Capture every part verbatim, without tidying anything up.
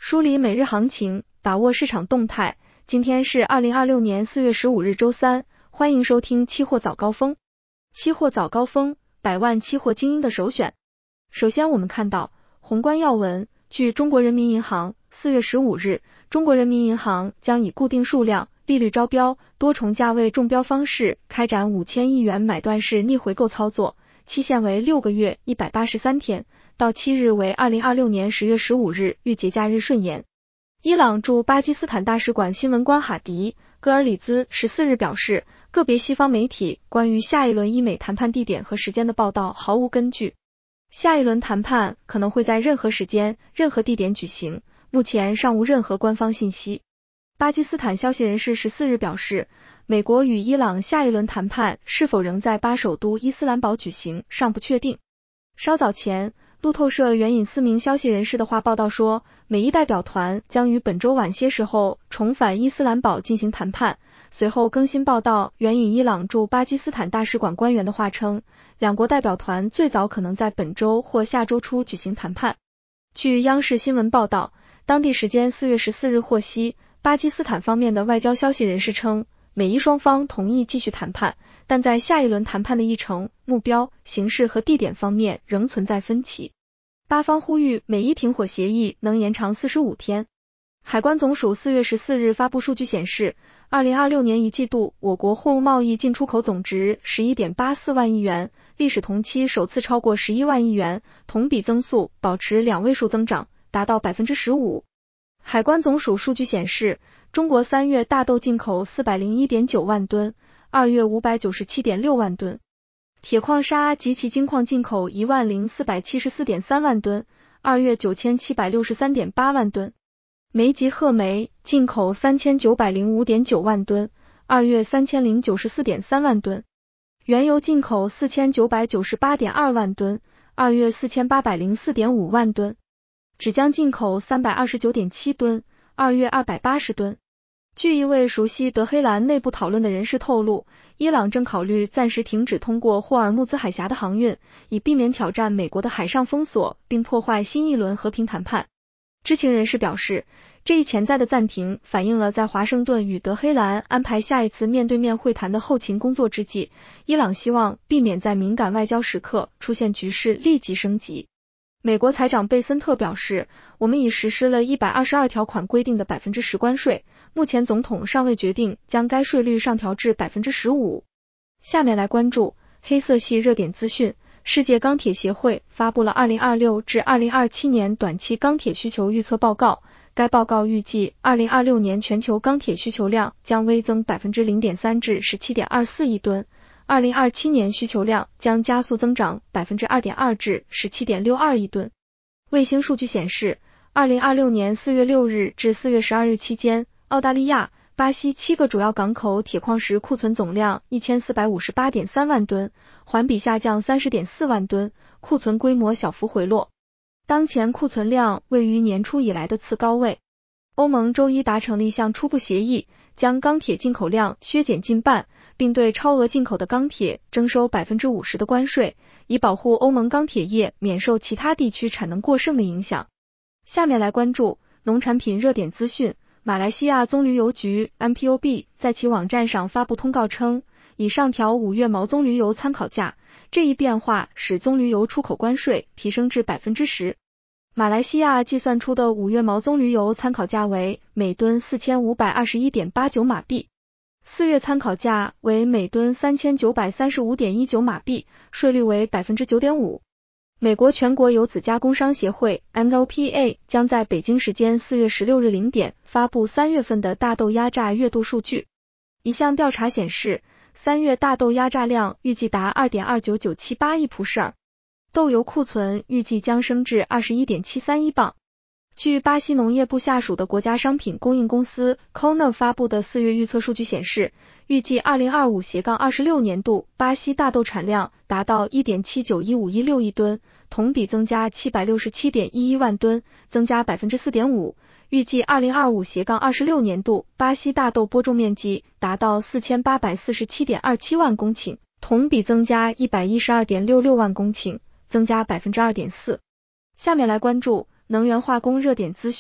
梳理每日行情，把握市场动态。今天是二零二六年四月十五日周三，欢迎收听期货早高峰。期货早高峰，百万期货精英的首选。首先我们看到宏观要闻，据中国人民银行四月十五日，中国人民银行将以固定数量、利率招标、多重价位中标方式开展五千亿元买断式逆回购操作，期限为六个月一百八十三天，到期日为二零二六年十月十五日，遇节假日顺延。伊朗驻巴基斯坦大使馆新闻官哈迪·戈尔里兹十四日表示，个别西方媒体关于下一轮伊美谈判地点和时间的报道毫无根据。下一轮谈判可能会在任何时间、任何地点举行，目前尚无任何官方信息。巴基斯坦消息人士十四日表示，美国与伊朗下一轮谈判是否仍在巴首都伊斯兰堡举行尚不确定。稍早前，路透社援引四名消息人士的话报道说，美伊代表团将于本周晚些时候重返伊斯兰堡进行谈判。随后更新报道援引伊朗驻巴基斯坦大使馆官员的话称，两国代表团最早可能在本周或下周初举行谈判。据央视新闻报道，当地时间四月十四日获悉，巴基斯坦方面的外交消息人士称，美伊双方同意继续谈判，但在下一轮谈判的议程、目标、形式和地点方面仍存在分歧。巴方呼吁美伊停火协议能延长四十五天。海关总署四月十四日发布数据显示，二零二六年一季度我国货物贸易进出口总值 十一点八四万亿元，历史同期首次超过十一万亿元，同比增速保持两位数增长，达到 百分之十五。海关总署数据显示，中国三月大豆进口 四百零一点九万吨，二月 五百九十七点六万吨。铁矿砂及其精矿进口 一万零四百七十四点三万吨，二月 九千七百六十三点八万吨。煤及褐煤进口 三千九百零五点九万吨，二月 三千零九十四点三万吨。原油进口 四千九百九十八点二万吨，二月 四千八百零四点五万吨。纸浆进口 三百二十九点七吨，二月二百八十吨。据一位熟悉德黑兰内部讨论的人士透露，伊朗正考虑暂时停止通过霍尔木兹海峡的航运，以避免挑战美国的海上封锁并破坏新一轮和平谈判。知情人士表示，这一潜在的暂停反映了在华盛顿与德黑兰安排下一次面对面会谈的后勤工作之际，伊朗希望避免在敏感外交时刻出现局势立即升级。美国财长贝森特表示，我们已实施了一百二十二条款规定的 百分之十 关税，目前总统尚未决定将该税率上调至 百分之十五。下面来关注黑色系热点资讯。世界钢铁协会发布了二零二六至二零二七年短期钢铁需求预测报告，该报告预计二零二六年全球钢铁需求量将微增 百分之零点三 至 十七点二四亿吨，二零二七年需求量将加速增长 百分之二点二 至 十七点六二亿吨。卫星数据显示，二零二六年四月六日至四月十二日期间，澳大利亚、巴西七个主要港口铁矿石库存总量 一千四百五十八点三万吨，环比下降 三十点四万吨，库存规模小幅回落。当前库存量位于年初以来的次高位。欧盟周一达成了一项初步协议，将钢铁进口量削减近半，并对超额进口的钢铁征收 百分之五十 的关税，以保护欧盟钢铁业免受其他地区产能过剩的影响。下面来关注农产品热点资讯。马来西亚棕榈油局 M P O B 在其网站上发布通告称，已上调五月毛棕榈油参考价，这一变化使棕榈油出口关税提升至 百分之十。马来西亚计算出的五月毛棕榈油参考价为每吨 四千五百二十一点八九 马币，四月参考价为每吨 三千九百三十五点一九 马币，税率为 百分之九点五。美国全国油子加工商协会 N O P A 将在北京时间四月十六日零点发布三月份的大豆压榨月度数据。一项调查显示，三月大豆压榨量预计达 二点二九九七八亿普舍尔，豆油库存预计将升至 二十一点七三亿磅。据巴西农业部下属的国家商品供应公司 C O N A 发布的四月预测数据显示，预计二零二五至二十六年度巴西大豆产量达到 一点七九一五一六亿吨，同比增加 七百六十七点一一万吨，增加 百分之四点五。预计二零二五至二十六年度巴西大豆播种面积达到 四千八百四十七点二七万公顷，同比增加 一百一十二点六六万公顷，增加 百分之二点四。下面来关注能源化工热点资讯。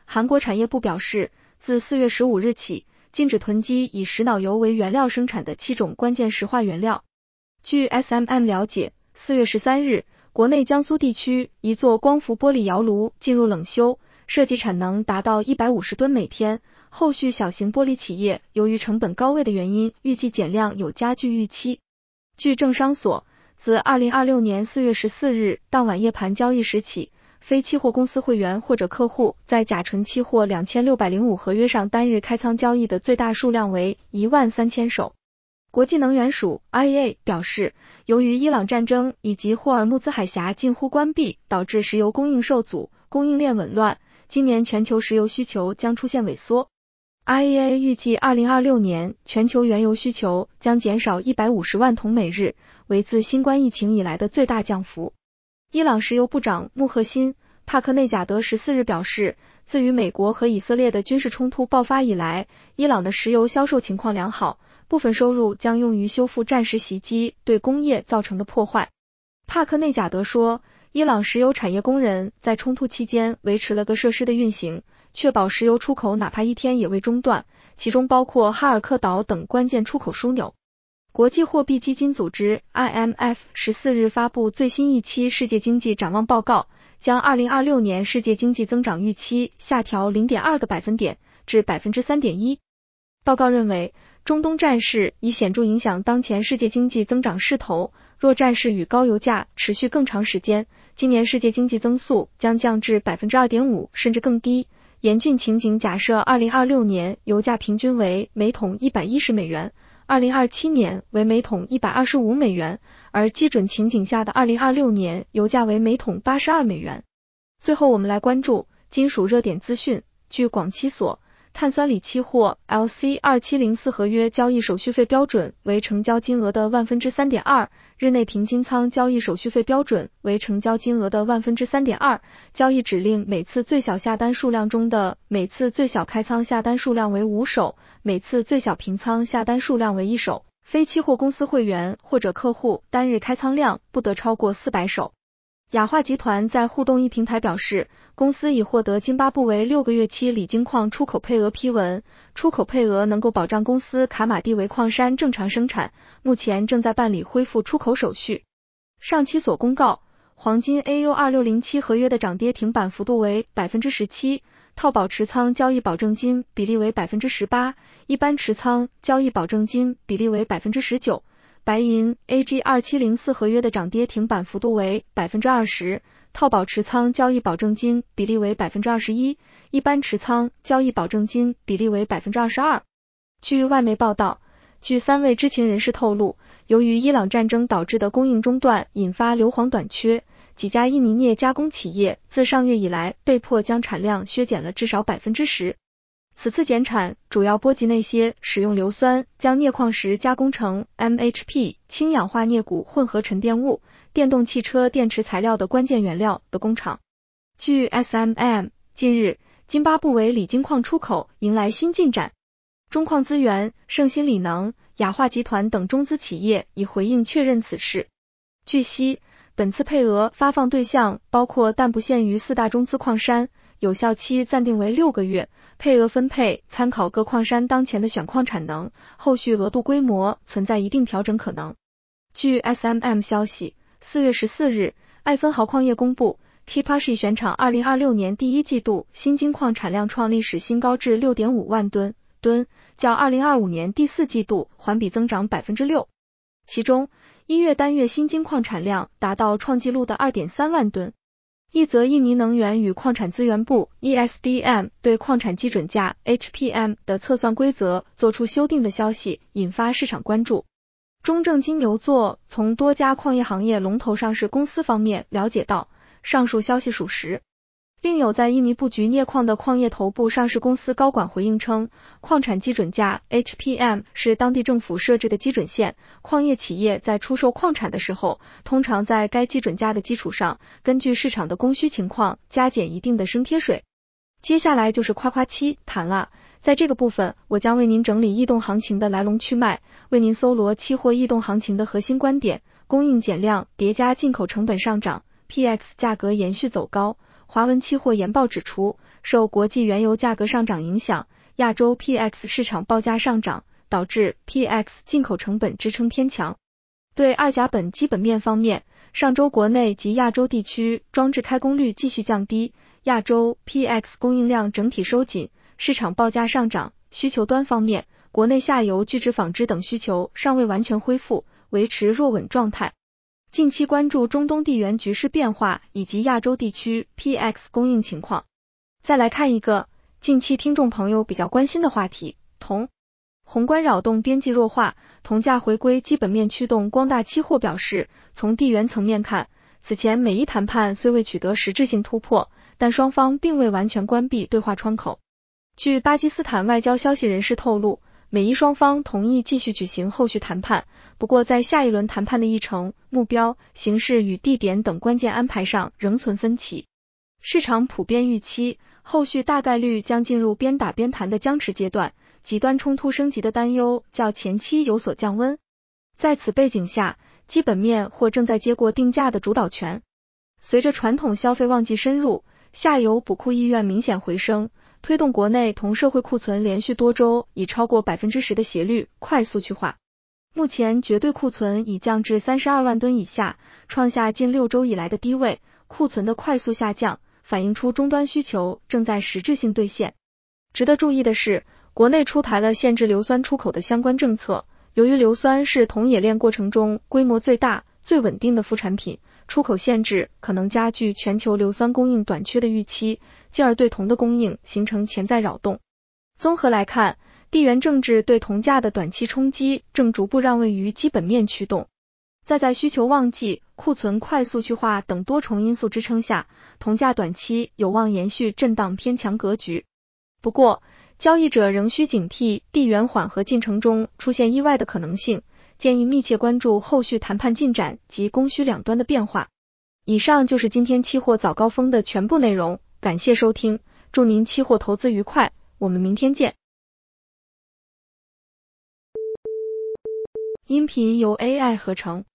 韩国产业部表示，自四月十五日起，禁止囤积以石脑油为原料生产的七种关键石化原料。据 S M M 了解，四月十三日，国内江苏地区一座光伏玻璃窑炉进入冷修，设计产能达到一百五十吨每天。后续小型玻璃企业由于成本高位的原因，预计减量有加剧预期。据政商所，自二零二六年四月十四日当晚夜盘交易时起，非期货公司会员或者客户在甲醇期货两千六百零五合约上单日开仓交易的最大数量为一万三千手。国际能源署 I E A 表示，由于伊朗战争以及霍尔木兹海峡近乎关闭，导致石油供应受阻，供应链紊乱，今年全球石油需求将出现萎缩。I E A 预计二零二六年全球原油需求将减少一百五十万桶每日，为自新冠疫情以来的最大降幅。伊朗石油部长穆赫辛·帕克内贾德十四日表示，自与美国和以色列的军事冲突爆发以来，伊朗的石油销售情况良好，部分收入将用于修复战时袭击对工业造成的破坏。帕克内贾德说，伊朗石油产业工人在冲突期间维持了各设施的运行，确保石油出口哪怕一天也未中断，其中包括哈尔克岛等关键出口枢纽。国际货币基金组织 I M F 十四日发布最新一期世界经济展望报告，将二零二六年世界经济增长预期下调 零点二个百分点至 百分之三点一。报告认为，中东战事已显著影响当前世界经济增长势头，若战事与高油价持续更长时间，今年世界经济增速将降至 百分之二点五 甚至更低。严峻情景假设二零二六年油价平均为每桶一百一十美元，二零二七年为每桶一百二十五美元，而基准情景下的二零二六年油价为每桶八十二美元。最后我们来关注金属热点资讯。据广期所，碳酸锂期货 L C 二七零四 合约交易手续费标准为成交金额的万分之三点二，日内平金仓交易手续费标准为成交金额的万分之三点二，交易指令每次最小下单数量中的每次最小开仓下单数量为五手，每次最小平仓下单数量为一手，非期货公司会员或者客户单日开仓量不得超过四百手。雅化集团在互动 E 平台表示，公司已获得津巴布韦六个月期锂金矿出口配额批文，出口配额能够保障公司卡马蒂韦矿山正常生产，目前正在办理恢复出口手续。上期所公告，黄金 A U 二六零七 合约的涨跌停板幅度为 百分之十七， 套保持仓交易保证金比例为 百分之十八， 一般持仓交易保证金比例为 百分之十九。白银 A G 二七零四 合约的涨跌停板幅度为 百分之二十， 套保持仓交易保证金比例为 百分之二十一， 一般持仓交易保证金比例为 百分之二十二。据外媒报道，据三位知情人士透露，由于伊朗战争导致的供应中断引发硫磺短缺，几家印尼镍加工企业自上月以来被迫将产量削减了至少 百分之十。此次减产主要波及那些使用硫酸将镍矿石加工成 M H P 氢氧化镍钴混合沉淀物、电动汽车电池材料的关键原料的工厂。据 S M M， 近日津巴布韦锂金矿出口迎来新进展，中矿资源、盛鑫锂能、雅化集团等中资企业已回应确认此事。据悉，本次配额发放对象包括但不限于四大中资矿山，有效期暂定为六个月，配额分配参考各矿山当前的选矿产能，后续额度规模存在一定调整可能。据 S M M 消息，四月十四日，爱芬豪矿业公布 Kipashi 选厂二零二六年第一季度新金矿产量创历史新高至 六点五万吨，吨较二零二五年第四季度环比增长 百分之六， 其中一月单月新金矿产量达到创纪录的 二点三万吨。一则印尼能源与矿产资源部 E S D M 对矿产基准价 H P M 的测算规则做出修订的消息引发市场关注。中证金牛座从多家矿业行业龙头上市公司方面了解到，上述消息属实。另有在印尼布局镍矿的矿业头部上市公司高管回应称，矿产基准价 H P M 是当地政府设置的基准线，矿业企业在出售矿产的时候，通常在该基准价的基础上，根据市场的供需情况加减一定的升贴水。接下来就是夸夸期谈了，在这个部分我将为您整理异动行情的来龙去脉，为您搜罗期货异动行情的核心观点，供应减量叠加进口成本上涨， P X 价格延续走高， 华文期货研报指出，受国际原油价格上涨影响，亚洲 P X 市场报价上涨，导致 P X 进口成本支撑偏强。对二甲苯基本面方面，上周国内及亚洲地区装置开工率继续降低，亚洲 P X 供应量整体收紧，市场报价上涨。需求端方面，国内下游聚酯纺织等需求尚未完全恢复，维持弱稳状态。近期关注中东地缘局势变化以及亚洲地区 P X 供应情况。再来看一个近期听众朋友比较关心的话题，铜。宏观扰动边际弱化，铜价回归基本面驱动。光大期货表示，从地缘层面看，此前美伊谈判虽未取得实质性突破，但双方并未完全关闭对话窗口。据巴基斯坦外交消息人士透露，美伊双方同意继续举行后续谈判，不过在下一轮谈判的议程、目标、形式与地点等关键安排上仍存分歧。市场普遍预期，后续大概率将进入边打边谈的僵持阶段，极端冲突升级的担忧较前期有所降温。在此背景下，基本面或正在接过定价的主导权。随着传统消费旺季深入，下游补库意愿明显回升，推动国内铜社会库存连续多周以超过 百分之十 的斜率快速去化。目前绝对库存已降至三十二万吨以下，创下近六周以来的低位，库存的快速下降反映出终端需求正在实质性兑现。值得注意的是，国内出台了限制硫酸出口的相关政策，由于硫酸是铜冶炼过程中规模最大、最稳定的副产品，出口限制可能加剧全球硫酸供应短缺的预期，进而对铜的供应形成潜在扰动。综合来看，地缘政治对铜价的短期冲击正逐步让位于基本面驱动。再在需求旺季、库存快速去化等多重因素支撑下，铜价短期有望延续震荡偏强格局。不过，交易者仍需警惕地缘缓和进程中出现意外的可能性，建议密切关注后续谈判进展及供需两端的变化。以上就是今天期货早高峰的全部内容，感谢收听，祝您期货投资愉快，我们明天见。音频由 A I 合成。